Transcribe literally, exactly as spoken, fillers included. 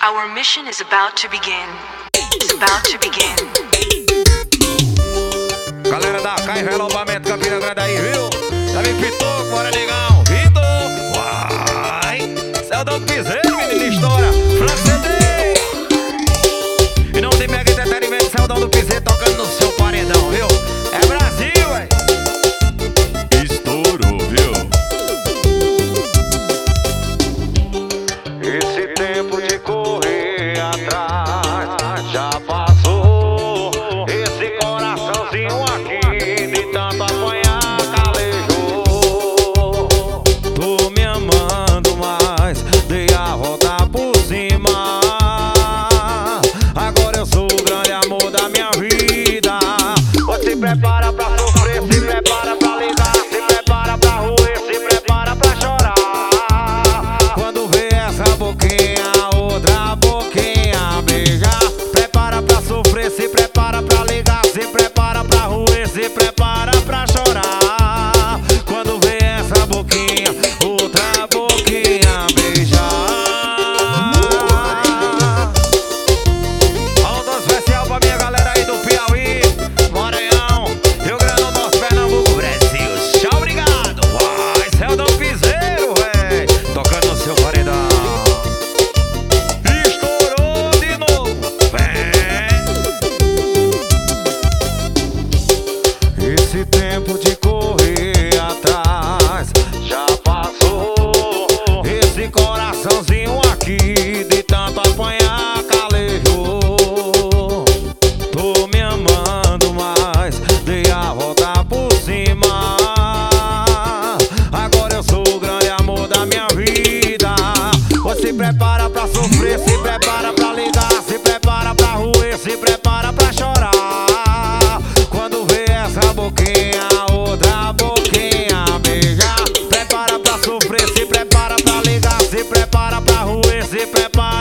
Our mission is about to begin. It's about to begin. Galera da Cai Relobamento, Campina Grande aí, viu? Davi Pitoco, bora negão, Vitor. Uai, Celdão Piseiro, menino história, Frank C D. E não tem mega entretenimento, Celdão do Piseiro tocando no seu paredão, viu? É Brasil, ué. Estourou, viu? Esse tempo de correr atrás já passou. Esse coraçãozinho aqui de tanto apanhar calejou. Tô me amando mais, dei a volta por cima. Agora eu sou o grande amor da minha vida. Você se prepara pra sofrer, se prepara pra ligar, se prepara pra roer, se prepara pra chorar. Quando vê essa boquinha, outra boquinha beijar. Prepara pra sofrer, se prepara pra ligar, se prepara pra roer, se prepara pra chorar. Quando vê essa boquinha, outra boquinha beijar. Alô especial pra minha galera aí do Piauí, Maranhão, Rio Grande do Norte, Pernambuco, Brasil. Tchau, obrigado. Vai, Celdão Piseiro, véi, tocando no seu paredão. Estourou de novo, vem. Esse tempo de correr atrás já passou. Esse coraçãozinho aqui de tanto apanhar calejou. Tô me amando mais, dei a volta por cima. Agora eu sou o grande amor da minha vida. Você se prepara pra sofrer, se prepara pra ligar, se prepara pra roer, se prepara pra chorar. Quando vê essa boquinha, outra boquinha beijar. Prepara pra sofrer, se prepara pra ligar, se prepara pra roer, se prepara